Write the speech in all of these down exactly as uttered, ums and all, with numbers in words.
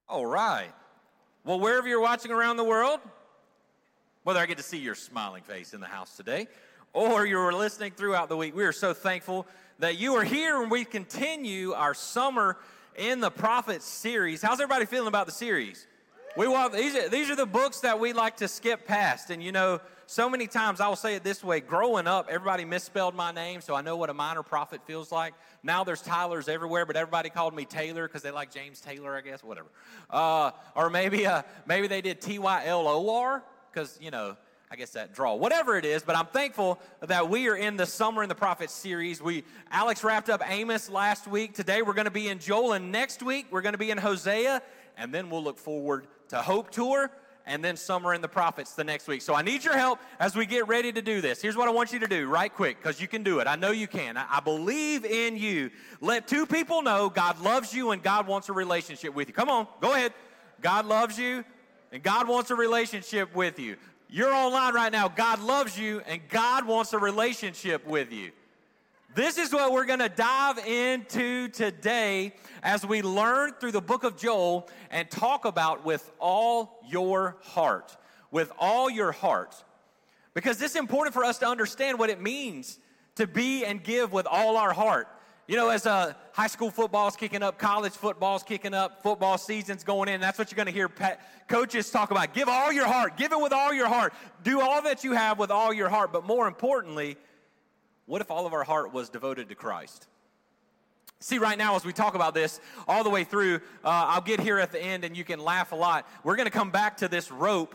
All right. Well, wherever you're watching around the world, whether I get to see your smiling face in the house today or you're listening throughout the week, we are so thankful that you are here and we continue our Summer in the Prophets series. How's everybody feeling about the series? We want, these, are, these are the books that we like to skip past. And, you know, so many times, I will say it this way, growing up, everybody misspelled my name, so I know what a minor prophet feels like. Now there's Tylers everywhere, but everybody called me Taylor because they like James Taylor, I guess, whatever. Uh, or maybe uh, maybe they did T Y L O R because, you know, I guess that draw. Whatever it is, but I'm thankful that we are in the Summer in the Prophets series. We Alex wrapped up Amos last week. Today we're going to be in Joel, and next week we're going to be in Hosea, and then we'll look forward to Hope Tour, and then Summer in the Prophets the next week. So I need your help as we get ready to do this. Here's what I want you to do right quick, because you can do it. I know you can. I, I believe in you. Let two people know God loves you and God wants a relationship with you. Come on, go ahead. God loves you and God wants a relationship with you. You're online right now. God loves you and God wants a relationship with you. This is what we're going to dive into today as we learn through the book of Joel and talk about with all your heart. With all your heart. Because it's important for us to understand what it means to be and give with all our heart. You know, as uh, high school football's kicking up, college football's kicking up, football season's going in, that's what you're going to hear Pat, coaches talk about. Give all your heart. Give it with all your heart. Do all that you have with all your heart. But more importantly, what if all of our heart was devoted to Christ? See, right now, as we talk about this all the way through, uh, I'll get here at the end and you can laugh a lot. We're going to come back to this rope.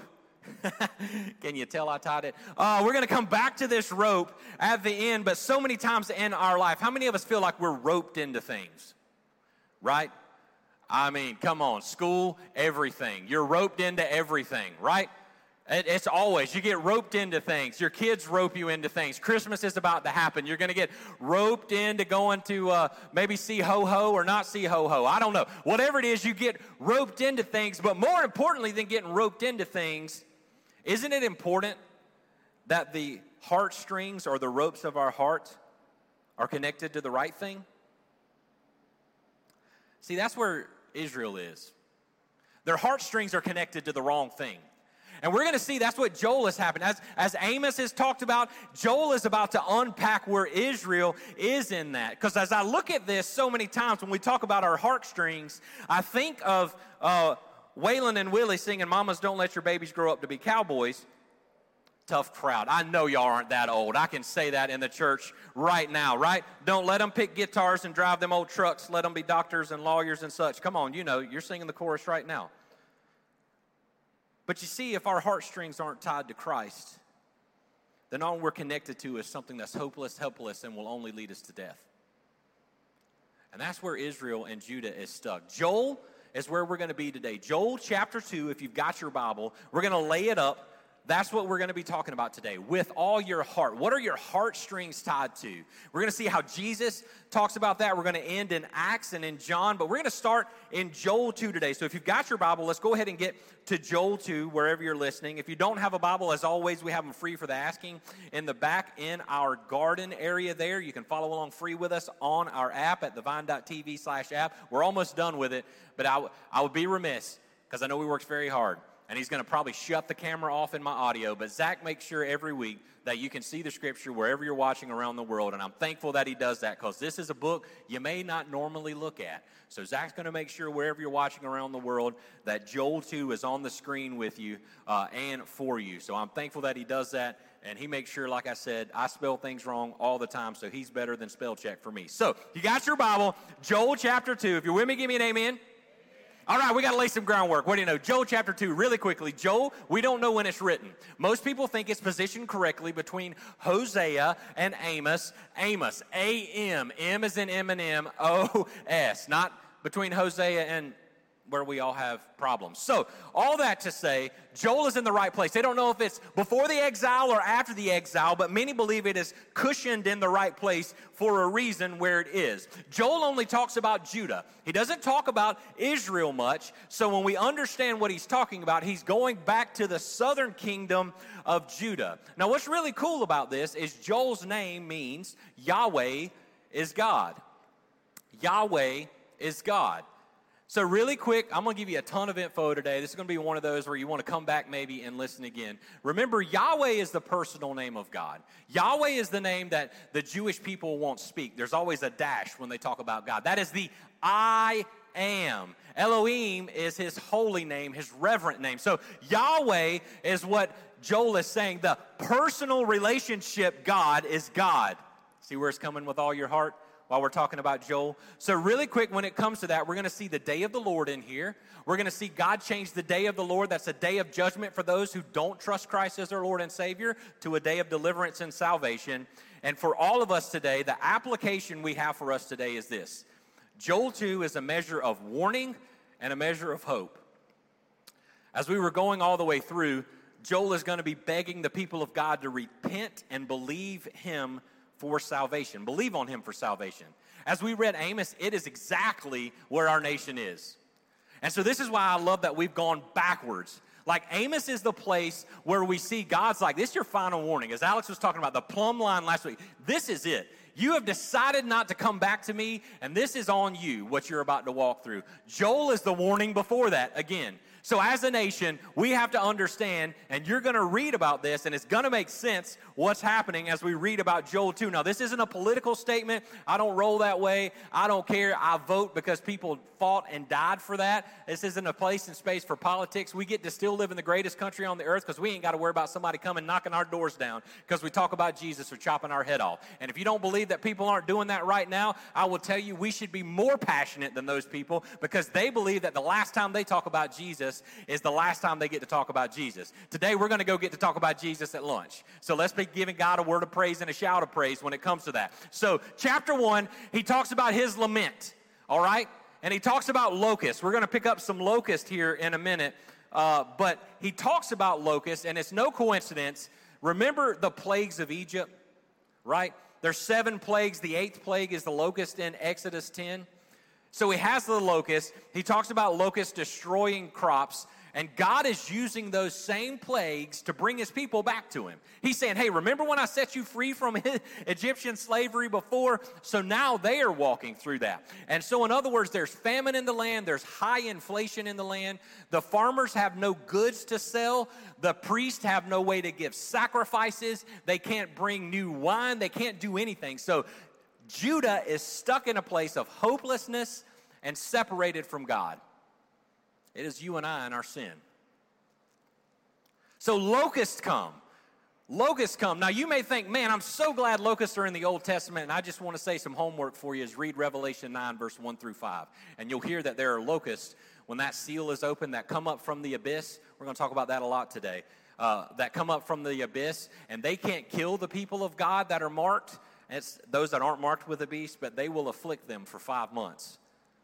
Can you tell I tied it? Uh, we're going to come back to this rope at the end, but so many times in our life, how many of us feel like we're roped into things? Right? I mean, come on, school, everything. You're roped into everything, right? It's always, you get roped into things. Your kids rope you into things. Christmas is about to happen. You're going to get roped into going to uh, maybe see ho-ho or not see ho-ho. I don't know. Whatever it is, you get roped into things. But more importantly than getting roped into things, isn't it important that the heartstrings or the ropes of our heart are connected to the right thing? See, that's where Israel is. Their heartstrings are connected to the wrong thing. And we're going to see that's what Joel has happened. As, as Amos has talked about, Joel is about to unpack where Israel is in that. Because as I look at this so many times when we talk about our heartstrings, I think of uh, Waylon and Willie singing, "Mamas, don't let your babies grow up to be cowboys." Tough crowd. I know y'all aren't that old. I can say that in the church right now, right? Don't let them pick guitars and drive them old trucks. Let them be doctors and lawyers and such. Come on, you know, you're singing the chorus right now. But you see, if our heartstrings aren't tied to Christ, then all we're connected to is something that's hopeless, helpless, and will only lead us to death. And that's where Israel and Judah is stuck. Joel is where we're going to be today. Joel chapter two, if you've got your Bible, we're going to lay it up. That's what we're going to be talking about today. With all your heart. What are your heartstrings tied to? We're going to see how Jesus talks about that. We're going to end in Acts and in John, but we're going to start in Joel two today. So if you've got your Bible, let's go ahead and get to Joel two, wherever you're listening. If you don't have a Bible, as always, we have them free for the asking in the back in our garden area there. You can follow along free with us on our app at thevine.tv slash app. We're almost done with it, but I, I would be remiss because I know we worked very hard. And he's going to probably shut the camera off in my audio. But Zach makes sure every week that you can see the scripture wherever you're watching around the world. And I'm thankful that he does that because this is a book you may not normally look at. So Zach's going to make sure wherever you're watching around the world that Joel two is on the screen with you uh, and for you. So I'm thankful that he does that. And he makes sure, like I said, I spell things wrong all the time. So he's better than spell check for me. So you got your Bible, Joel chapter two. If you're with me, give me an amen. All right, we got to lay some groundwork. What do you know? Joel chapter two, really quickly. Joel, we don't know when it's written. Most people think it's positioned correctly between Hosea and Amos. Amos, A M. M is in M and M, O S. Not between Hosea and where we all have problems. So, all that to say, Joel is in the right place. They don't know if it's before the exile or after the exile, but many believe it is cushioned in the right place for a reason where it is. Joel only talks about Judah. He doesn't talk about Israel much, so when we understand what he's talking about, he's going back to the southern kingdom of Judah. Now, what's really cool about this is Joel's name means Yahweh is God. Yahweh is God. So really quick, I'm going to give you a ton of info today. This is going to be one of those where you want to come back maybe and listen again. Remember, Yahweh is the personal name of God. Yahweh is the name that the Jewish people won't speak. There's always a dash when they talk about God. That is the I am. Elohim is his holy name, his reverent name. So Yahweh is what Joel is saying. The personal relationship God is God. See where it's coming with all your heart? While we're talking about Joel. So really quick, when it comes to that, we're going to see the day of the Lord in here. We're going to see God change the day of the Lord. That's a day of judgment for those who don't trust Christ as their Lord and Savior, to a day of deliverance and salvation. And for all of us today, the application we have for us today is this. Joel two is a measure of warning and a measure of hope. As we were going all the way through, Joel is going to be begging the people of God to repent and believe him for salvation. Believe on him for salvation. As we read Amos, it is exactly where our nation is. And so this is why I love that we've gone backwards. Like Amos is the place where we see God's like, this is your final warning. As Alex was talking about the plumb line last week, this is it. You have decided not to come back to me, and this is on you, what you're about to walk through. Joel is the warning before that again. So as a nation, we have to understand, and you're going to read about this, and it's going to make sense what's happening as we read about Joel two. Now, this isn't a political statement. I don't roll that way. I don't care. I vote because people fought and died for that. This isn't a place and space for politics. We get to still live in the greatest country on the earth because we ain't got to worry about somebody coming knocking our doors down because we talk about Jesus or chopping our head off. And if you don't believe that people aren't doing that right now, I will tell you we should be more passionate than those people because they believe that the last time they talk about Jesus is the last time they get to talk about Jesus. Today, we're going to go get to talk about Jesus at lunch. So let's be giving God a word of praise and a shout of praise when it comes to that. So chapter one, he talks about his lament, all right? And he talks about locusts. We're going to pick up some locusts here in a minute. Uh, but he talks about locusts, and it's no coincidence. Remember the plagues of Egypt, right? There's seven plagues. The eighth plague is the locust in Exodus ten. So he has the locust. He talks about locusts destroying crops. And God is using those same plagues to bring his people back to him. He's saying, hey, remember when I set you free from Egyptian slavery before? So now they are walking through that. And so in other words, there's famine in the land. There's high inflation in the land. The farmers have no goods to sell. The priests have no way to give sacrifices. They can't bring new wine. They can't do anything. So Judah is stuck in a place of hopelessness and separated from God. It is you and I in our sin. So locusts come. Locusts come. Now you may think, man, I'm so glad locusts are in the Old Testament, and I just want to say some homework for you is read Revelation nine, verse one through five. And you'll hear that there are locusts when that seal is open that come up from the abyss. We're going to talk about that a lot today. Uh, that come up from the abyss, and they can't kill the people of God that are marked. It's those that aren't marked with the beast, but they will afflict them for five months.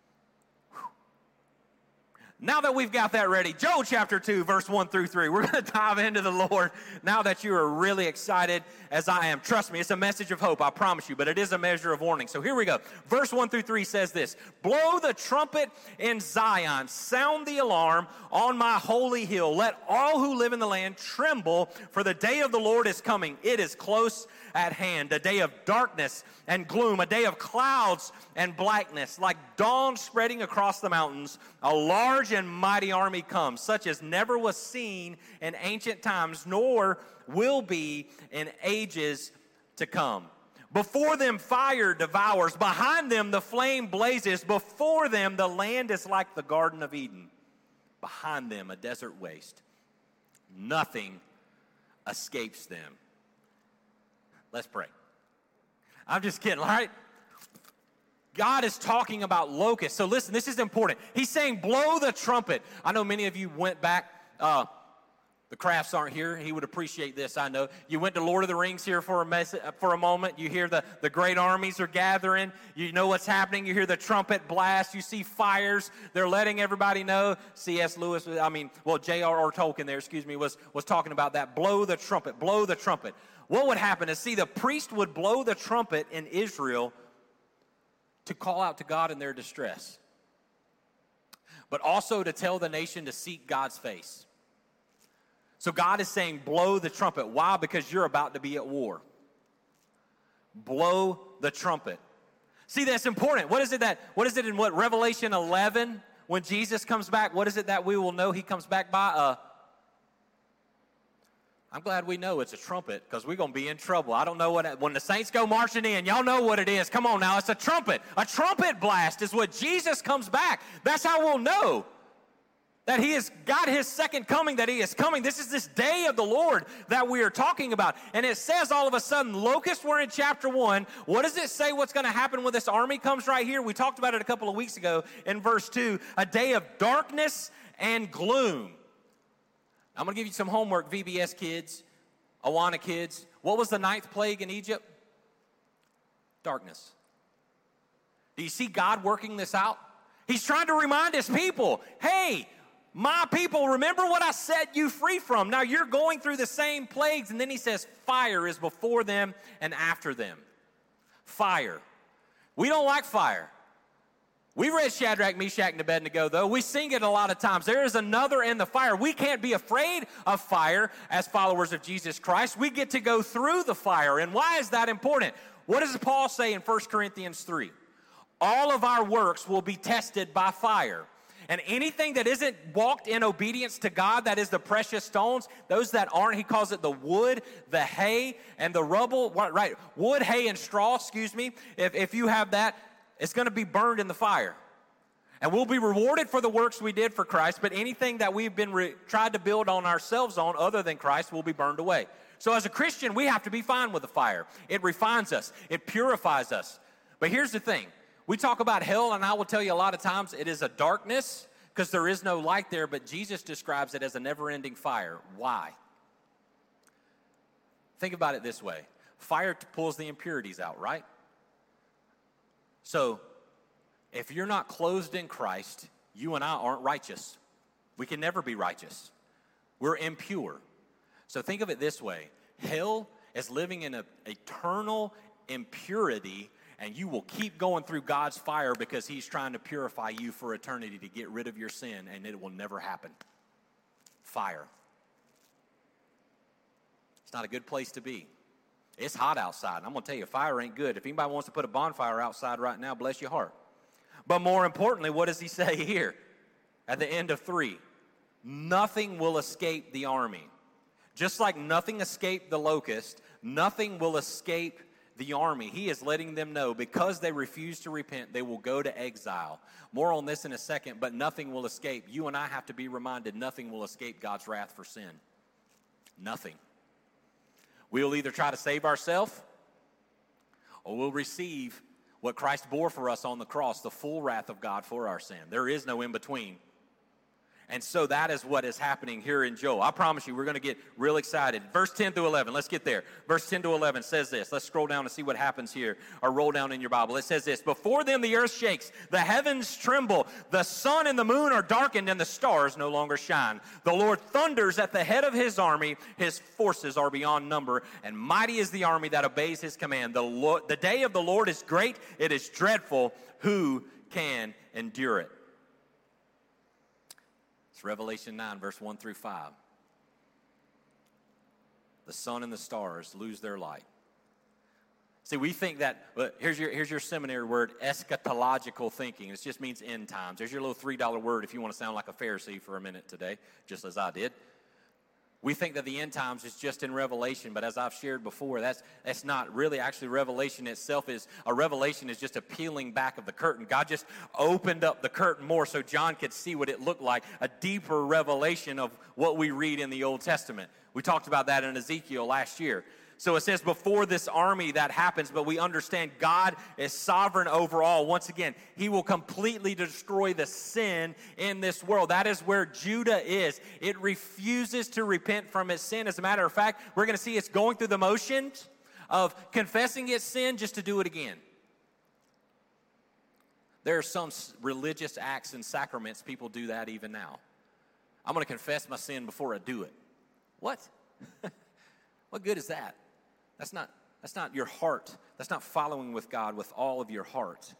Now that we've got that ready, Joel chapter two, verse one through three, we're going to dive into the Lord now that you are really excited as I am. Trust me, it's a message of hope, I promise you, but it is a measure of warning. So here we go. Verse one through three says this, blow the trumpet in Zion, sound the alarm on my holy hill. Let all who live in the land tremble, for the day of the Lord is coming. It is close at hand, a day of darkness and gloom, a day of clouds and blackness, like dawn spreading across the mountains. A large and mighty army comes, such as never was seen in ancient times, nor will be in ages to come. Before them fire devours, behind them the flame blazes, before them the land is like the Garden of Eden, behind them a desert waste. Nothing escapes them. Let's pray. I'm just kidding, all right? God is talking about locusts. So listen, this is important. He's saying, blow the trumpet. I know many of you went back. Uh, the Crafts aren't here. He would appreciate this, I know. You went to Lord of the Rings here for a, mess, for a moment. You hear the, the great armies are gathering. You know what's happening. You hear the trumpet blast. You see fires. They're letting everybody know. C S Lewis, I mean, well, J R R Tolkien there, excuse me, was, was talking about that. Blow the trumpet. Blow the trumpet. What would happen is, see, the priest would blow the trumpet in Israel to call out to God in their distress, but also to tell the nation to seek God's face. So God is saying, blow the trumpet. Why? Because you're about to be at war. Blow the trumpet. See, that's important. What is it that, what is it in what, Revelation eleven, when Jesus comes back, what is it that we will know he comes back by? Uh, I'm glad we know it's a trumpet because we're going to be in trouble. I don't know what, it, when the saints go marching in, y'all know what it is. Come on now, it's a trumpet. A trumpet blast is what Jesus comes back. That's how we'll know that he has got his second coming, that he is coming. This is this day of the Lord that we are talking about. And it says all of a sudden, locusts were in chapter one. What does it say what's going to happen when this army comes right here? We talked about it a couple of weeks ago in verse two. A day of darkness and gloom. I'm going to give you some homework, V B S kids, Awana kids. What was the ninth plague in Egypt? Darkness. Do you see God working this out? He's trying to remind his people, hey, my people, remember what I set you free from. Now you're going through the same plagues. And then he says fire is before them and after them. Fire. We don't like fire. We read Shadrach, Meshach, and Abednego, though. We sing it a lot of times. There is another in the fire. We can't be afraid of fire as followers of Jesus Christ. We get to go through the fire. And why is that important? What does Paul say in First Corinthians three? All of our works will be tested by fire. And anything that isn't walked in obedience to God, that is the precious stones, those that aren't, he calls it the wood, the hay, and the rubble. Right, wood, hay, and straw, excuse me. If, if you have that, it's going to be burned in the fire. And we'll be rewarded for the works we did for Christ, but anything that we've been re- tried to build on ourselves on other than Christ will be burned away. So as a Christian, we have to be fine with the fire. It refines us. It purifies us. But here's the thing. We talk about hell, and I will tell you a lot of times it is a darkness because there is no light there, but Jesus describes it as a never-ending fire. Why? Think about it this way. Fire pulls the impurities out, right? So if you're not clothed in Christ, you and I aren't righteous. We can never be righteous. We're impure. So think of it this way. Hell is living in an eternal impurity, and you will keep going through God's fire because he's trying to purify you for eternity to get rid of your sin, and it will never happen. Fire. It's not a good place to be. It's hot outside. I'm going to tell you, fire ain't good. If anybody wants to put a bonfire outside right now, bless your heart. But more importantly, what does he say here at the end of three? Nothing will escape the army. Just like nothing escaped the locust, nothing will escape the army. He is letting them know because they refuse to repent, they will go to exile. More on this in a second, but nothing will escape. You and I have to be reminded nothing will escape God's wrath for sin. Nothing. We'll either try to save ourselves or we'll receive what Christ bore for us on the cross, the full wrath of God for our sin. There is no in between. And so that is what is happening here in Joel. I promise you, we're going to get real excited. Verse ten through eleven, let's get there. Verse ten to eleven says this. Let's scroll down and see what happens here, or roll down in your Bible. It says this: before them the earth shakes, the heavens tremble, the sun and the moon are darkened, and the stars no longer shine. The Lord thunders at the head of his army. His forces are beyond number, and mighty is the army that obeys his command. The, Lord, the day of the Lord is great. It is dreadful. Who can endure it? It's Revelation nine, verse one through five. The sun and the stars lose their light. See, we think that, well, here's your, here's your seminary word, eschatological thinking. It just means end times. There's your little three dollar word if you want to sound like a Pharisee for a minute today, just as I did. We think that the end times is just in Revelation, but as I've shared before, that's that's not really actually Revelation itself. Is a revelation is just a peeling back of the curtain. God just opened up the curtain more so John could see what it looked like, a deeper revelation of what we read in the Old Testament. We talked about that in Ezekiel last year. So it says before this army that happens, but we understand God is sovereign over all. Once again, he will completely destroy the sin in this world. That is where Judah is. It refuses to repent from its sin. As a matter of fact, we're going to see it's going through the motions of confessing its sin just to do it again. There are some religious acts and sacraments, people do that even now. I'm going to confess my sin before I do it. What? What good is that? That's not, that's not your heart. That's not following with God with all of your heart.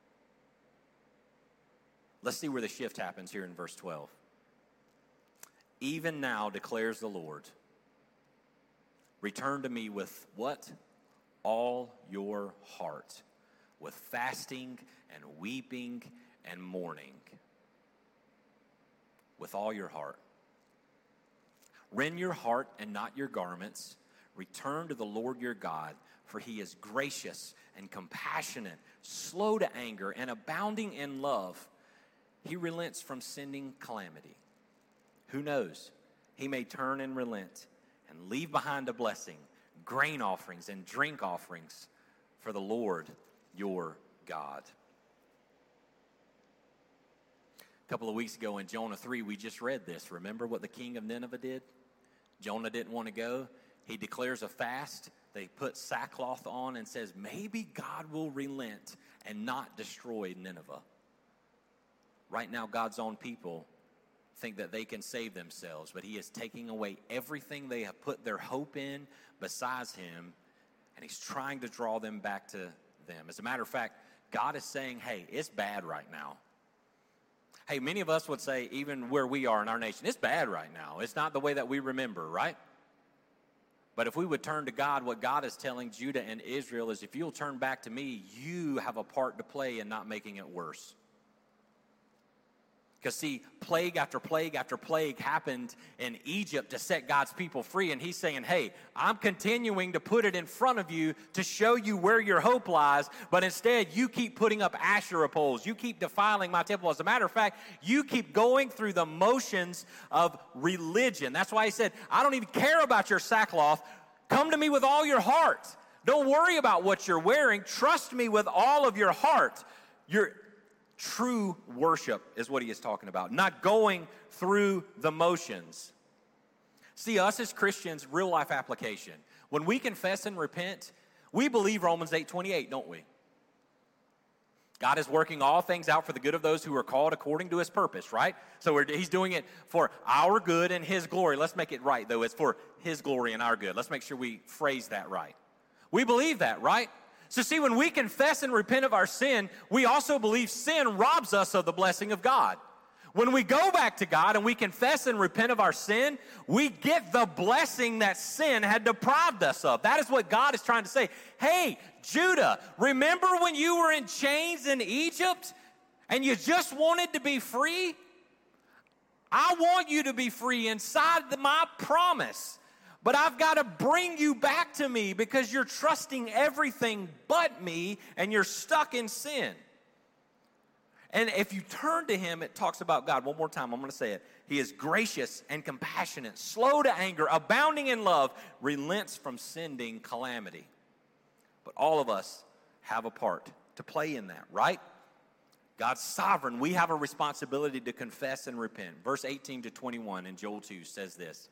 Let's see where the shift happens here in verse twelve. Even now declares the Lord, return to me with what? All your heart, with fasting and weeping and mourning. with all your heart. Rend your heart and not your garments. Return to the Lord your God, for he is gracious and compassionate, slow to anger, and abounding in love. He relents from sending calamity. Who knows? He may turn and relent and leave behind a blessing, grain offerings and drink offerings for the Lord your God. A couple of weeks ago in Jonah three, we just read this. Remember what the king of Nineveh did? Jonah didn't want to go. He declares a fast. They put sackcloth on and says, maybe God will relent and not destroy Nineveh. Right now, God's own people think that they can save themselves, but he is taking away everything they have put their hope in besides him, and he's trying to draw them back to them. As a matter of fact, God is saying, hey, it's bad right now. Hey, many of us would say, even where we are in our nation, it's bad right now. It's not the way that we remember, right? But if we would turn to God, what God is telling Judah and Israel is, if you'll turn back to me, you have a part to play in not making it worse. Because see, plague after plague after plague happened in Egypt to set God's people free. And he's saying, hey, I'm continuing to put it in front of you to show you where your hope lies. But instead, you keep putting up Asherah poles. You keep defiling my temple. As a matter of fact, you keep going through the motions of religion. That's why he said, I don't even care about your sackcloth. Come to me with all your heart. Don't worry about what you're wearing. Trust me with all of your heart. You're True worship is what he is talking about, not going through the motions. See, us as Christians, real life application. When we confess and repent, we believe Romans eight twenty-eight, don't we? God is working all things out for the good of those who are called according to his purpose, right? So we're, he's doing it for our good and his glory. Let's make it right, though. It's for his glory and our good. Let's make sure we phrase that right. We believe that, right? So see, when we confess and repent of our sin, we also believe sin robs us of the blessing of God. When we go back to God and we confess and repent of our sin, we get the blessing that sin had deprived us of. That is what God is trying to say. Hey, Judah, remember when you were in chains in Egypt and you just wanted to be free? I want you to be free inside the, my promise. But I've got to bring you back to me because you're trusting everything but me and you're stuck in sin. And if you turn to him, it talks about God. One more time, I'm going to say it. He is gracious and compassionate, slow to anger, abounding in love, relents from sending calamity. But all of us have a part to play in that, right? God's sovereign. We have a responsibility to confess and repent. Verse eighteen to twenty-one in Joel two says this.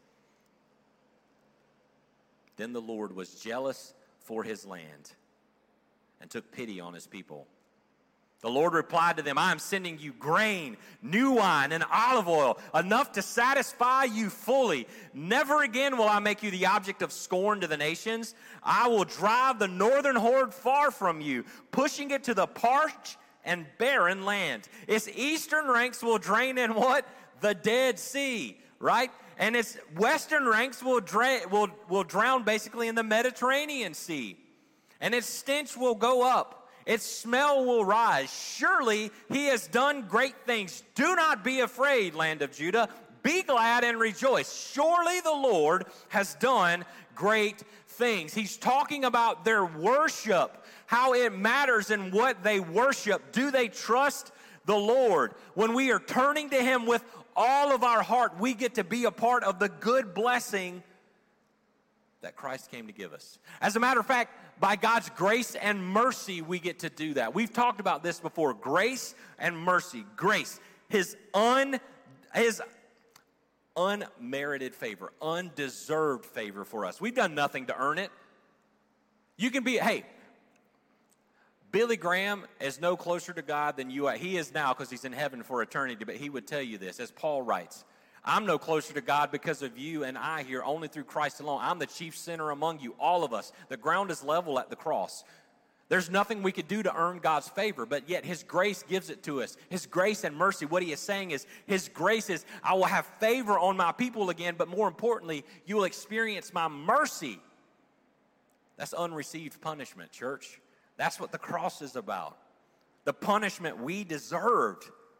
Then the Lord was jealous for his land and took pity on his people. The Lord replied to them, I am sending you grain, new wine, and olive oil, enough to satisfy you fully. Never again will I make you the object of scorn to the nations. I will drive the northern horde far from you, pushing it to the parched and barren land. Its eastern ranks will drain in what? The Dead Sea, right? And its western ranks will, dra- will, will drown basically in the Mediterranean Sea. And its stench will go up. Its smell will rise. Surely he has done great things. Do not be afraid, land of Judah. Be glad and rejoice. Surely the Lord has done great things. He's talking about their worship, how it matters in what they worship. Do they trust the Lord? When we are turning to him with all of our heart, we get to be a part of the good blessing that Christ came to give us. As a matter of fact, by God's grace and mercy, we get to do that. We've talked about this before. Grace and mercy. Grace, his un, his unmerited favor, undeserved favor for us. We've done nothing to earn it. You can be, hey, Billy Graham is no closer to God than you are. He is now because he's in heaven for eternity, but he would tell you this, as Paul writes, I'm no closer to God because of you and I here, only through Christ alone. I'm the chief sinner among you, all of us. The ground is level at the cross. There's nothing we could do to earn God's favor, but yet his grace gives it to us. His grace and mercy, what he is saying is, his grace is, I will have favor on my people again, but more importantly, you will experience my mercy. That's unreceived punishment, church. That's what the cross is about. The punishment we deserved.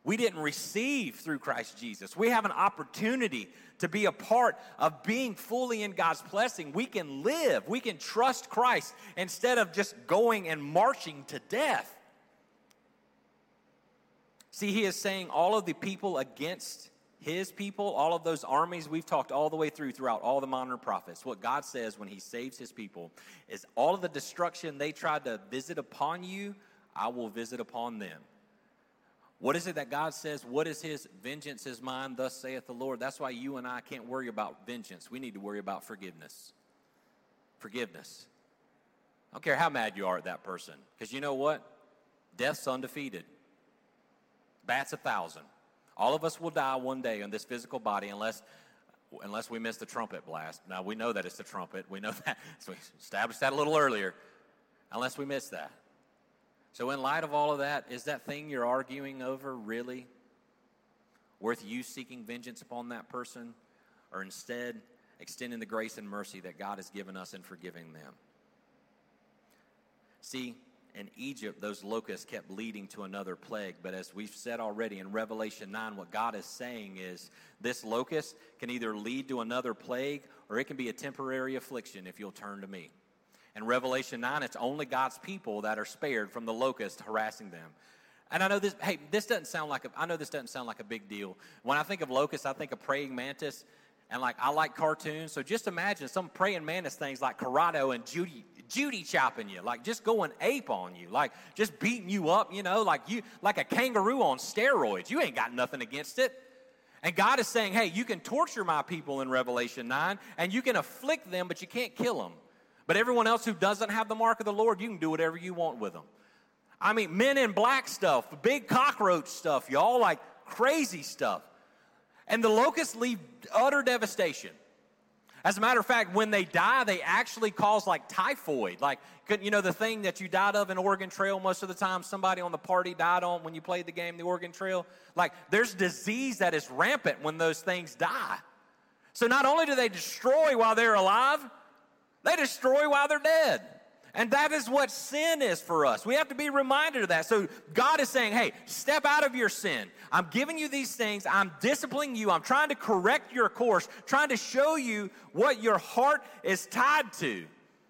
we didn't receive through Christ Jesus. We have an opportunity to be a part of being fully in God's blessing. We can live, we can trust Christ instead of just going and marching to death. See, he is saying all of the people against his people, all of those armies we've talked all the way through throughout all the minor prophets. What God says when he saves his people is all of the destruction they tried to visit upon you, I will visit upon them. What is it that God says? What is his vengeance is mine, thus saith the Lord? That's why you and I can't worry about vengeance. We need to worry about forgiveness. Forgiveness. I don't care how mad you are at that person. Because you know what? Death's undefeated. Bats a thousand. All of us will die one day on this physical body unless unless we miss the trumpet blast. Now, we know that it's the trumpet. We know that. So we established that a little earlier. Unless we miss that. So in light of all of that, is that thing you're arguing over really worth you seeking vengeance upon that person, or instead extending the grace and mercy that God has given us in forgiving them? See, in Egypt, those locusts kept leading to another plague. But as we've said already in Revelation nine, what God is saying is this locust can either lead to another plague or it can be a temporary affliction if you'll turn to me. In Revelation nine, it's only God's people that are spared from the locust harassing them. And I know this, hey, this doesn't sound like a, I know this doesn't sound like a big deal. When I think of locusts, I think of praying mantis. And like, I like cartoons. So just imagine some praying mantis things like Corrado and Judy, Judy chopping you, like just going ape on you, like just beating you up, you know, like you, like a kangaroo on steroids. You ain't got nothing against it. And God is saying, hey, you can torture my people in Revelation nine, and you can afflict them, but you can't kill them. But everyone else who doesn't have the mark of the Lord, you can do whatever you want with them. I mean, men in black stuff, big cockroach stuff, y'all, like crazy stuff. And the locusts leave utter devastation. As a matter of fact, when they die, they actually cause like typhoid. Like, you know, the thing that you died of in Oregon Trail most of the time, somebody on the party died on when you played the game, the Oregon Trail. Like, there's disease that is rampant when those things die. So not only do they destroy while they're alive, they destroy while they're dead. And that is what sin is for us. We have to be reminded of that. So God is saying, hey, step out of your sin. I'm giving you these things. I'm disciplining you. I'm trying to correct your course, trying to show you what your heart is tied to.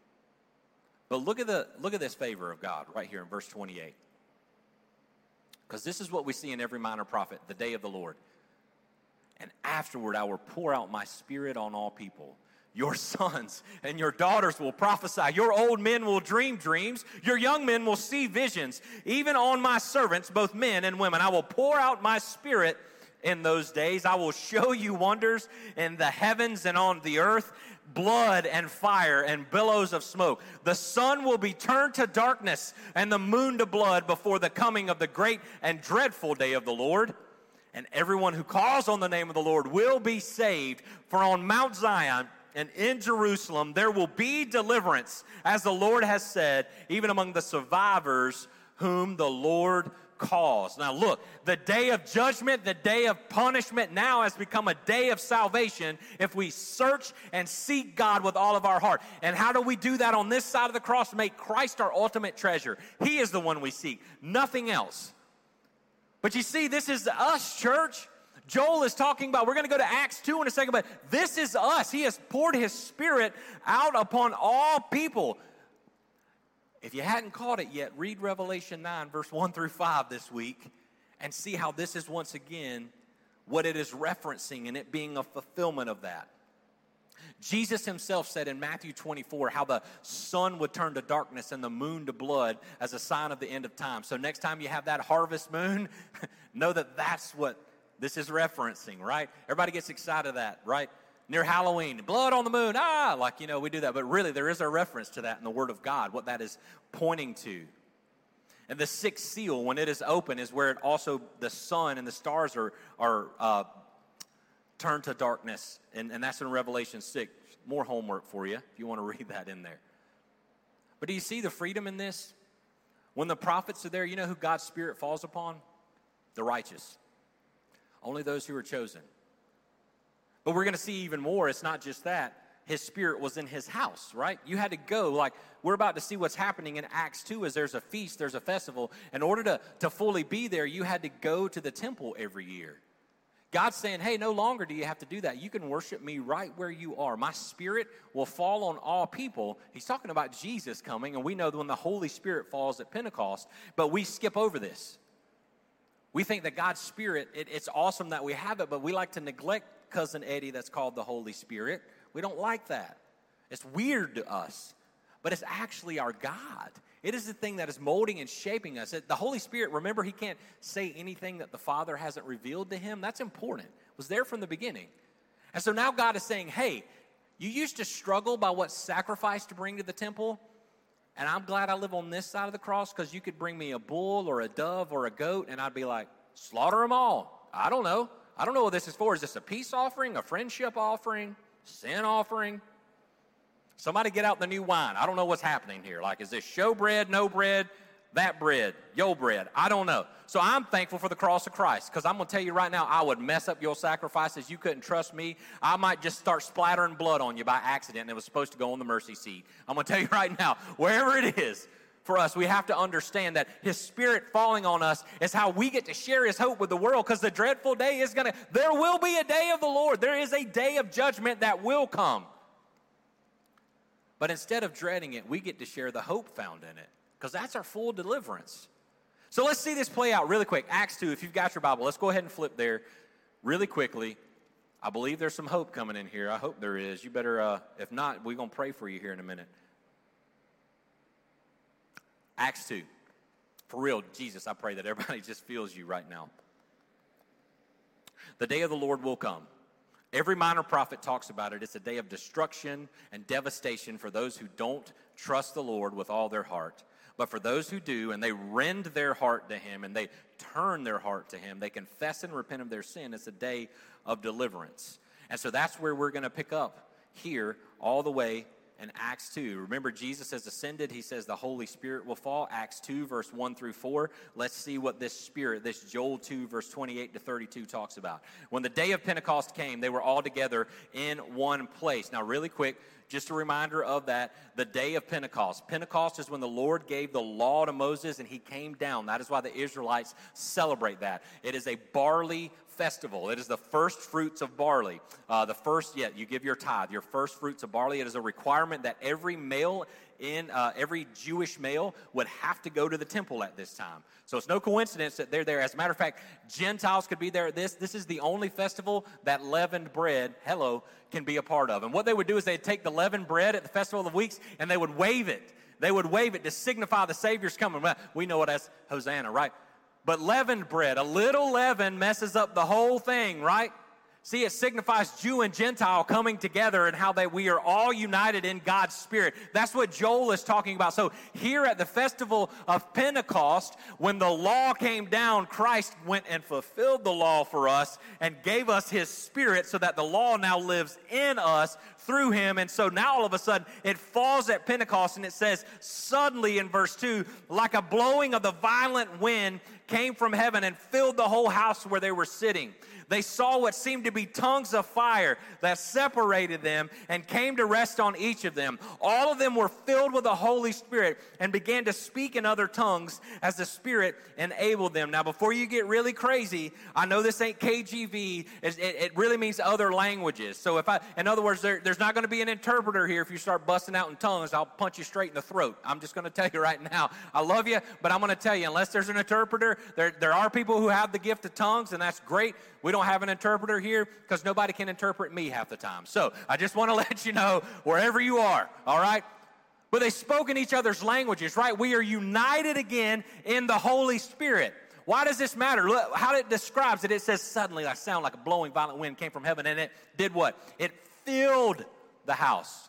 But look at the look at this favor of God right here in verse twenty-eight. Because this is what we see in every minor prophet, the day of the Lord. And afterward I will pour out my spirit on all people. Your sons and your daughters will prophesy. Your old men will dream dreams. Your young men will see visions. Even on my servants, both men and women, I will pour out my spirit in those days. I will show you wonders in the heavens and on the earth, blood and fire and billows of smoke. The sun will be turned to darkness and the moon to blood before the coming of the great and dreadful day of the Lord. And everyone who calls on the name of the Lord will be saved. For on Mount Zion and in Jerusalem, there will be deliverance, as the Lord has said, even among the survivors whom the Lord calls. Now look, the day of judgment, the day of punishment now has become a day of salvation if we search and seek God with all of our heart. And how do we do that on this side of the cross? Make Christ our ultimate treasure. He is the one we seek, nothing else. But you see, this is us, church. Joel is talking about, we're going to go to Acts two in a second, but this is us. He has poured his spirit out upon all people. If you hadn't caught it yet, read Revelation nine, verse one through five this week, and see how this is once again what it is referencing and it being a fulfillment of that. Jesus himself said in Matthew twenty-four how the sun would turn to darkness and the moon to blood as a sign of the end of time. So next time you have that harvest moon, know that that's what this is referencing, right? Everybody gets excited of that, right? Near Halloween, blood on the moon, ah, like, you know, we do that. But really, there is a reference to that in the Word of God, what that is pointing to. And the sixth seal, when it is open, is where it also, the sun and the stars are, are uh, turned to darkness. And, and that's in Revelation six. More homework for you, if you want to read that in there. But do you see the freedom in this? When the prophets are there, you know who God's Spirit falls upon? The righteous. Only those who are chosen. But we're going to see even more. It's not just that. his spirit was in his house, right? You had to go, like, we're about to see what's happening in Acts two as there's a feast, there's a festival. In order to, to fully be there, you had to go to the temple every year. God's saying, hey, no longer do you have to do that. You can worship me right where you are. My spirit will fall on all people. He's talking about Jesus coming, and we know that when the Holy Spirit falls at Pentecost, but we skip over this. We think that God's Spirit, it, it's awesome that we have it, but we like to neglect Cousin Eddie that's called the Holy Spirit. We don't like that. It's weird to us, but it's actually our God. It is the thing that is molding and shaping us. The Holy Spirit, remember, he can't say anything that the Father hasn't revealed to him. That's important. It was there from the beginning. And so now God is saying, hey, you used to struggle by what sacrifice to bring to the temple, and I'm glad I live on this side of the cross because you could bring me a bull or a dove or a goat, and I'd be like, slaughter them all. I don't know. I don't know what this is for. Is this a peace offering, a friendship offering, sin offering? Somebody get out the new wine. I don't know what's happening here. Like, is this show bread, no bread, that bread, yo bread? I don't know. So I'm thankful for the cross of Christ because I'm going to tell you right now, I would mess up your sacrifices. You couldn't trust me. I might just start splattering blood on you by accident, and it was supposed to go on the mercy seat. I'm going to tell you right now, wherever it is for us, we have to understand that his spirit falling on us is how we get to share his hope with the world, because the dreadful day is going to, there will be a day of the Lord. There is a day of judgment that will come. But instead of dreading it, we get to share the hope found in it, because that's our full deliverance. So let's see this play out really quick. Acts two, if you've got your Bible, let's go ahead and flip there really quickly. I believe there's some hope coming in here. I hope there is. You better, uh, if not, we're going to pray for you here in a minute. Acts two. For real, Jesus, I pray that everybody just feels you right now. The day of the Lord will come. Every minor prophet talks about it. It's a day of destruction and devastation for those who don't trust the Lord with all their heart. But for those who do, and they rend their heart to him, and they turn their heart to him, they confess and repent of their sin, it's a day of deliverance. And so that's where we're going to pick up here all the way in Acts two. Remember, Jesus has ascended. He says the Holy Spirit will fall. Acts two, verse one through four. Let's see what this Spirit, this Joel two, verse twenty-eight to thirty-two talks about. When the day of Pentecost came, they were all together in one place. Now, really quick, just a reminder of that, the day of Pentecost. Pentecost is when the Lord gave the law to Moses and he came down. That is why the Israelites celebrate that. It is a barley festival. It is the first fruits of barley. Uh, the first, yeah, you give your tithe, your first fruits of barley. It is a requirement that every male in, uh, every Jewish male would have to go to the temple at this time. So it's no coincidence that they're there. As a matter of fact, Gentiles could be there at this. This is the only festival that leavened bread, hello, can be a part of. And what they would do is they'd take the leavened bread at the Festival of Weeks and they would wave it. They would wave it to signify the Savior's coming. Well, we know it as Hosanna, right? But leavened bread, a little leaven messes up the whole thing, right? See, it signifies Jew and Gentile coming together and how that we are all united in God's Spirit. That's what Joel is talking about. So here at the festival of Pentecost, when the law came down, Christ went and fulfilled the law for us and gave us his Spirit so that the law now lives in us through him. And so now all of a sudden it falls at Pentecost, and it says, suddenly in verse two, like a blowing of the violent wind came from heaven and filled the whole house where they were sitting. They saw what seemed to be tongues of fire that separated them and came to rest on each of them. All of them were filled with the Holy Spirit and began to speak in other tongues as the Spirit enabled them. Now, before you get really crazy, I know this ain't K J V. It, it really means other languages. So if I, in other words, there, there's not going to be an interpreter here. If you start busting out in tongues, I'll punch you straight in the throat. I'm just going to tell you right now. I love you, but I'm going to tell you, unless there's an interpreter, there, there are people who have the gift of tongues, and that's great. We don't have an interpreter here because nobody can interpret me half the time. So I just want to let you know wherever you are, all right? But they spoke in each other's languages, right? We are united again in the Holy Spirit. Why does this matter? Look how it describes it. It says suddenly a sound like a blowing violent wind came from heaven, and it did what? It filled the house.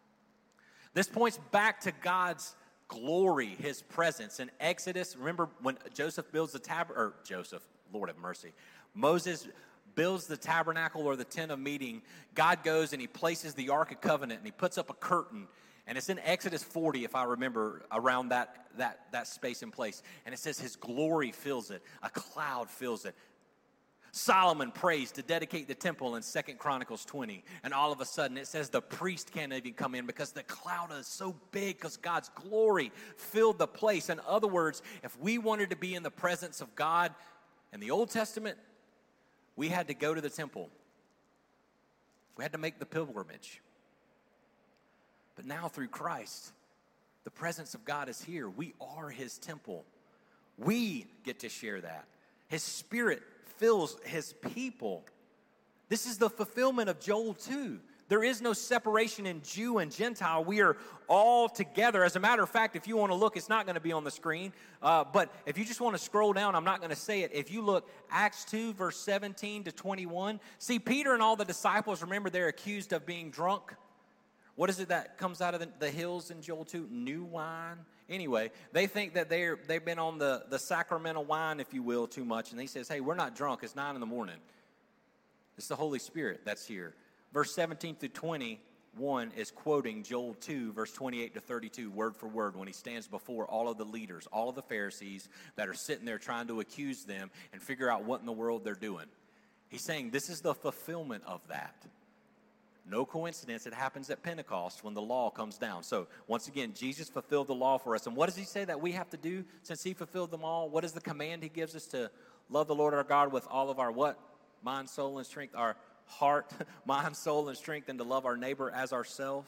This points back to God's glory, his presence. In Exodus, remember when Joseph builds the tabernacle, or Joseph, Lord have mercy, Moses builds the tabernacle or the tent of meeting. God goes and he places the Ark of Covenant and he puts up a curtain. And it's in Exodus forty, if I remember, around that, that, that space and place. And it says his glory fills it. A cloud fills it. Solomon prays to dedicate the temple in Second Chronicles twenty. And all of a sudden it says the priest can't even come in because the cloud is so big because God's glory filled the place. In other words, if we wanted to be in the presence of God in the Old Testament, we had to go to the temple. We had to make the pilgrimage. But now through Christ, the presence of God is here. We are his temple. We get to share that. His Spirit fills his people. This is the fulfillment of Joel two. There is no separation in Jew and Gentile. We are all together. As a matter of fact, if you want to look, it's not going to be on the screen. Uh, but if you just want to scroll down, I'm not going to say it. If you look, Acts two, verse seventeen to twenty-one. See, Peter and all the disciples, remember, they're accused of being drunk. What is it that comes out of the, the hills in Joel two? New wine. Anyway, they think that they're, they've been on the, the sacramental wine, if you will, too much. And he says, hey, we're not drunk. It's nine in the morning. It's the Holy Spirit that's here. Verse seventeen through twenty-one is quoting Joel two, verse twenty-eight to thirty-two, word for word, when he stands before all of the leaders, all of the Pharisees that are sitting there trying to accuse them and figure out what in the world they're doing. He's saying this is the fulfillment of that. No coincidence, it happens at Pentecost when the law comes down. So, once again, Jesus fulfilled the law for us. And what does he say that we have to do since he fulfilled them all? What is the command he gives us? To love the Lord our God with all of our what? Mind, soul, and strength. Our heart, mind, soul, and strength, and to love our neighbor as ourselves.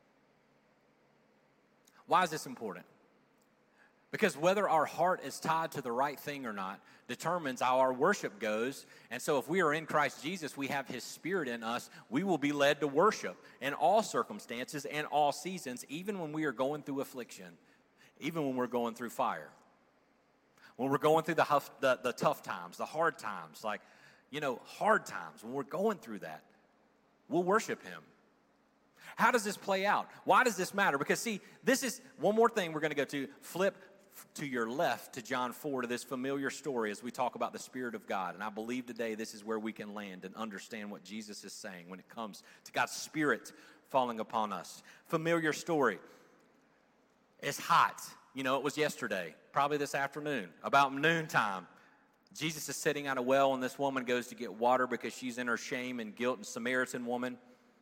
Why is this important? Because whether our heart is tied to the right thing or not determines how our worship goes. And so if we are in Christ Jesus, we have his Spirit in us, we will be led to worship in all circumstances and all seasons, even when we are going through affliction, even when we're going through fire. When we're going through the, huff, the, the tough times, the hard times, like, you know, hard times, when we're going through that, we'll worship him. How does this play out? Why does this matter? Because, see, this is one more thing we're going to go to. Flip to your left to John four, to this familiar story as we talk about the Spirit of God. And I believe today this is where we can land and understand what Jesus is saying when it comes to God's Spirit falling upon us. Familiar story. It's hot. You know, it was yesterday, probably this afternoon, about noontime. Jesus is sitting at a well, and this woman goes to get water because she's in her shame and guilt, and Samaritan woman.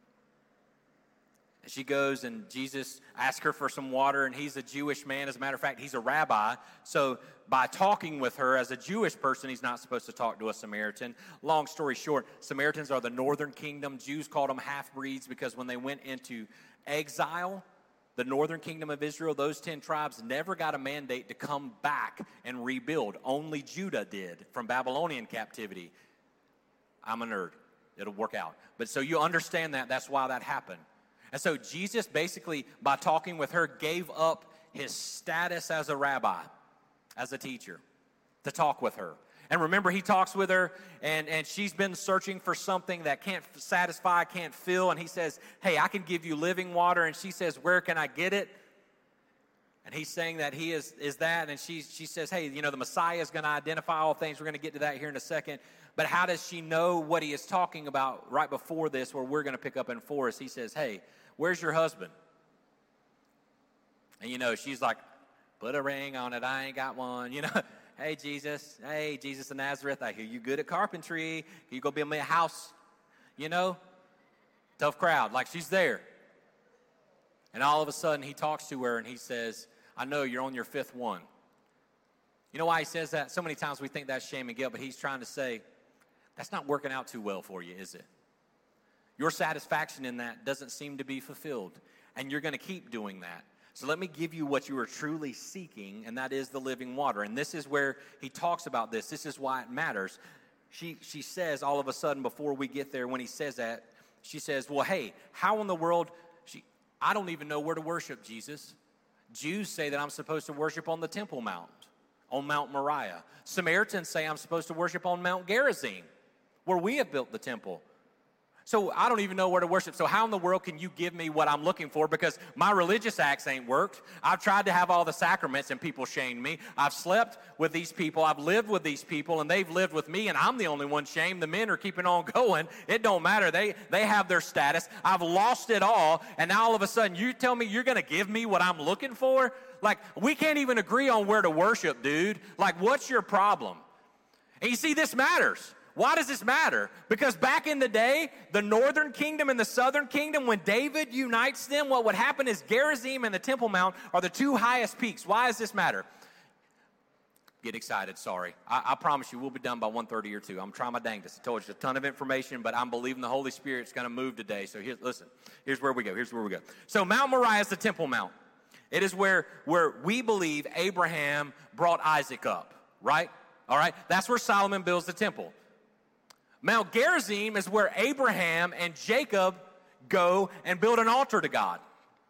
And she goes, and Jesus asks her for some water, and he's a Jewish man. As a matter of fact, he's a rabbi. So by talking with her as a Jewish person, he's not supposed to talk to a Samaritan. Long story short, Samaritans are the northern kingdom. Jews called them half-breeds because when they went into exile, the northern kingdom of Israel, those ten tribes never got a mandate to come back and rebuild. Only Judah did from Babylonian captivity. I'm a nerd. It'll work out. But so you understand that. That's why that happened. And so Jesus basically, by talking with her, gave up his status as a rabbi, as a teacher, to talk with her. And remember, he talks with her, and, and she's been searching for something that can't satisfy, can't fill. And he says, hey, I can give you living water. And she says, where can I get it? And he's saying that he is, is that. And she, she says, hey, you know, the Messiah is going to identify all things. We're going to get to that here in a second. But how does she know what he is talking about right before this, where we're going to pick up in four? Is he says, hey, where's your husband? And, you know, she's like, put a ring on it. I ain't got one. You know, hey, Jesus. Hey, Jesus of Nazareth. I hear you good at carpentry. You go build me a house. You know, tough crowd. Like, she's there. And all of a sudden, he talks to her, and he says, I know you're on your fifth one. You know why he says that? So many times we think that's shame and guilt, but he's trying to say, that's not working out too well for you, is it? Your satisfaction in that doesn't seem to be fulfilled, and you're going to keep doing that. So let me give you what you are truly seeking, and that is the living water. And this is where he talks about this. This is why it matters. She, she says all of a sudden before we get there, when he says that, she says, well, hey, how in the world, she, I don't even know where to worship, Jesus. Jews say that I'm supposed to worship on the Temple Mount, on Mount Moriah. Samaritans say I'm supposed to worship on Mount Gerizim, where we have built the temple. So I don't even know where to worship. So how in the world can you give me what I'm looking for? Because my religious acts ain't worked. I've tried to have all the sacraments and people shamed me. I've slept with these people. I've lived with these people and they've lived with me and I'm the only one shamed. The men are keeping on going. It don't matter. They, they have their status. I've lost it all. And now all of a sudden you tell me you're going to give me what I'm looking for? Like, we can't even agree on where to worship, dude. Like, what's your problem? And you see, this matters. Why does this matter? Because back in the day, the northern kingdom and the southern kingdom, when David unites them, what would happen is Gerizim and the Temple Mount are the two highest peaks. Why does this matter? Get excited, sorry. I, I promise you we'll be done by one thirty or two. I'm trying my dangest. I told you a ton of information, but I'm believing the Holy Spirit's going to move today. So here, listen, here's where we go. Here's where we go. So Mount Moriah is the Temple Mount. It is where, where we believe Abraham brought Isaac up, right? All right? That's where Solomon builds the temple. Mount Gerizim is where Abraham and Jacob go and build an altar to God.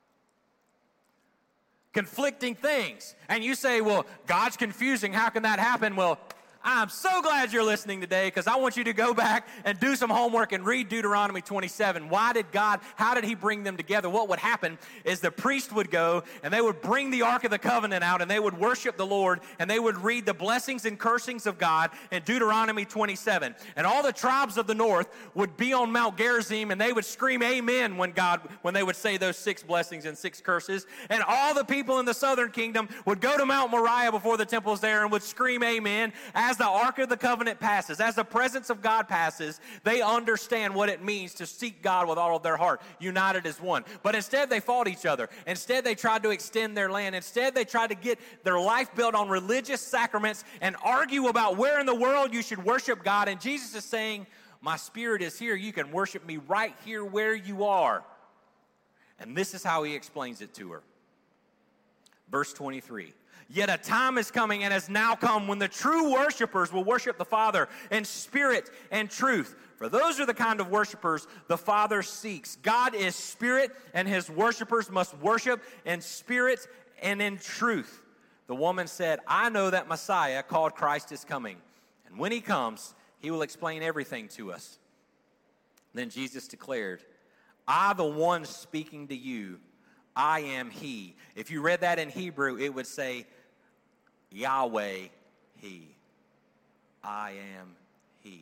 Conflicting things. And you say, well, God's confusing. How can that happen? Well, I'm so glad you're listening today because I want you to go back and do some homework and read Deuteronomy twenty-seven. Why did God, how did he bring them together? What would happen is the priest would go and they would bring the Ark of the Covenant out and they would worship the Lord and they would read the blessings and cursings of God in Deuteronomy twenty-seven. And all the tribes of the north would be on Mount Gerizim and they would scream amen when God, when they would say those six blessings and six curses. And all the people in the southern kingdom would go to Mount Moriah before the temple's there and would scream amen. As the Ark of the Covenant passes, as the presence of God passes, they understand what it means to seek God with all of their heart, united as one. But instead, they fought each other. Instead, they tried to extend their land. Instead, they tried to get their life built on religious sacraments and argue about where in the world you should worship God. And Jesus is saying, my spirit is here. You can worship me right here where you are. And this is how he explains it to her. Verse twenty-three. Yet a time is coming and has now come when the true worshipers will worship the Father in spirit and truth. For those are the kind of worshipers the Father seeks. God is spirit, and his worshipers must worship in spirit and in truth. The woman said, I know that Messiah, called Christ, is coming. And when he comes, he will explain everything to us. Then Jesus declared, I, the one speaking to you, I am he. If you read that in Hebrew, it would say, Yahweh, he. I am he.